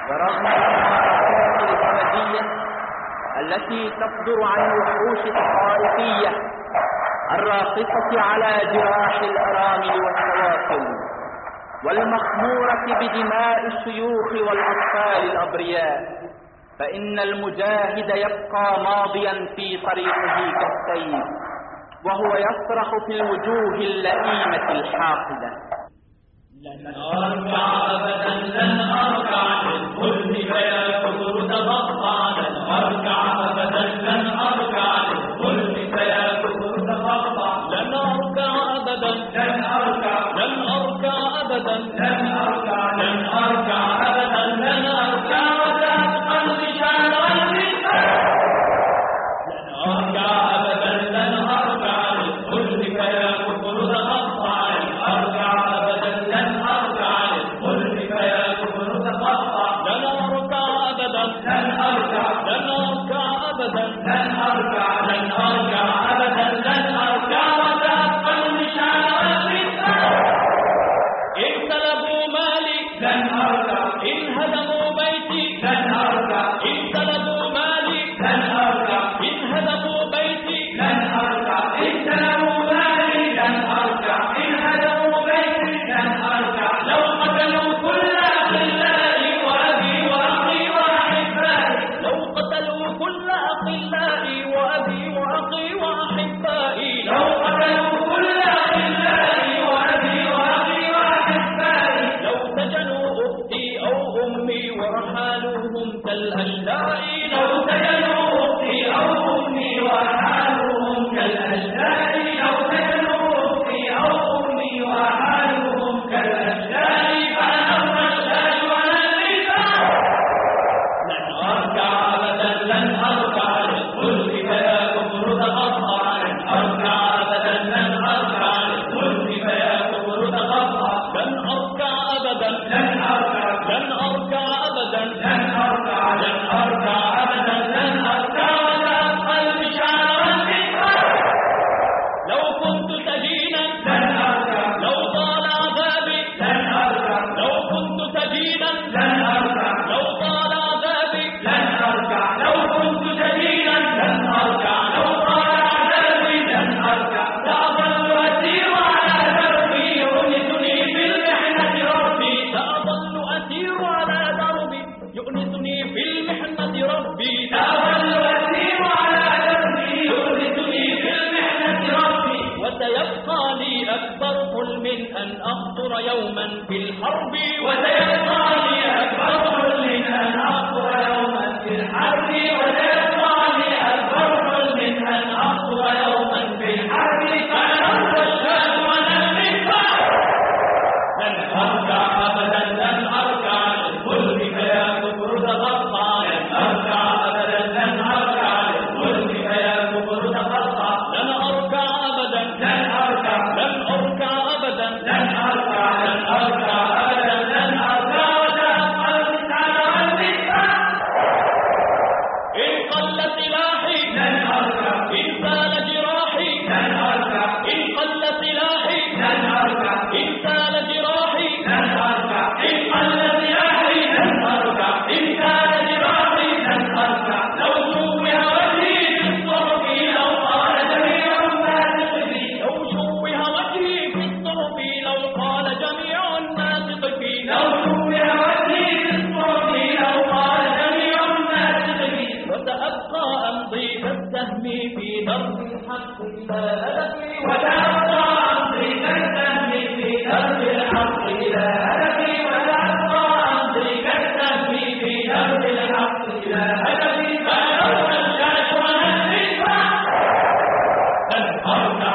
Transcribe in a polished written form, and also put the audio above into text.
ورغم المعركات الأبدية التي تصدر عن الوحوش الطائفية الراقصة على جراح الأرامل والسواقل والمخمورة بدماء الشيوخ والأطفال الأبرياء، فإن المجاهد يبقى ماضيا في طريقه كالسيف، وهو يصرخ في الوجوه اللئيمة الحاقدة: لن أركع أبدا، لن أركع للظلم فيا كفر تقطع، لن أركع أبدا، لن أركع للظلم فيا كفر تقطع، لن أركع أبدا، لن أركع، لن أركع أبدا، لن أركع، لن أركع أبدا، لن أركع وتبقى الرجال والنساء، لن أركع أبدا، لن أركع للظلم فيا كفر تقطع، لن أركع أبدا، لن أركع للظلم فيا كفر تقطع، لن أركع أبدا، لن أركع، لن أركع أبدا، لن أركع، لن أركع أبدا، لن أركع وتبقى الرجال والنساء. إن سلبوا مالي لن أركع، إن هدموا بيتي لن أركع، إن سلبوا مالي لن أركع، إن هدموا بيتي لن أركع، إن سلبوا مالي لن أركع، إن هدموا بيتي لن أركع. لو قتلوا كل أخلائي وأبي وأخي وأحبائي، لو قتلوا كل أخلائي وأبي وأخي وأحبائي، لو قتلوا كل أخلائي وأبي وأخي وأحبائي، لو سجنوا أختي أو أمي ورحالوهم كالأشلاء، لو سجنوا أختي أو أمي ورحالوهم كالأشلاء، لو سجنوا أختي أو أمي ورحالوهم كالأشلاء، فأنا الرشاش وأنا النساء. لن أركع أبدا، لن أركع للظلم فيا كفر تقطع، لن أركع أبدا، لن أركع للظلم فيا كفر تقطع، لن أركع أبدا، لن أركع، لن أركع أبدا، لن أركع، لن أركع أبدا، لن أركع وتبقى الرجال والنساء. لو كنت سجينا لن أركع، لو طال عذابي لن أركع، لو كنت سجينا لن أركع، لو طال عذابي لن أركع، لو كنت سجينا لن أركع، لو طال عذابي لن أركع. سأظل أسير على دربي يؤنسني في المحنة ربي، سأظل أسير على دربي يؤنسني في المحنة ربي، سأظل أسير على دربي يؤنسني في المحنة ربي. وسيبقى لي أكبر حلم أن أخطر يوما في الحرب، وسيبقى لي أكبر حلم أن أخطر يوما في الحرب، وسيبقى لي أكبر حلم أن أخطر يوما في الحرب. فأنا الرشاش وأنا النساء. لن أركع أبدا، لن أركع للظلم فيا كفر تقطع، لن أركع أبدا، لن أركع للظلم فيا كفر تقطع، لن أركع أبدا، لن أركع، لن أركع أبدا، لن أركع، لن أركع أبدا، لن أركع وتبقى الرجال والنساء. إن قل سلاحي لن أركع، إن زال جراحي لن أركع، إن قل سلاحي لن أركع، إن زال جراحي لن أركع، إن قل سلاحي لن أركع، إن زال جراحي لن أركع. لو شوه وجهي في الصحف لو قال جميع الناس بي، لو شوه وجهي في الصحف لو قال جميع الناس بي، لو شوه وجهي في الصحف لو قال جميع الناس بي. وسأبقى أمضي كالسهم في درب الحق إلى هدفي، وسأبقى أمضي كالسهم في درب الحق إلى هدفي، وسأبقى أمضي كالسهم في درب الحق إلى هدفي. فأنا الرشاش وأنا النساء. لن أركع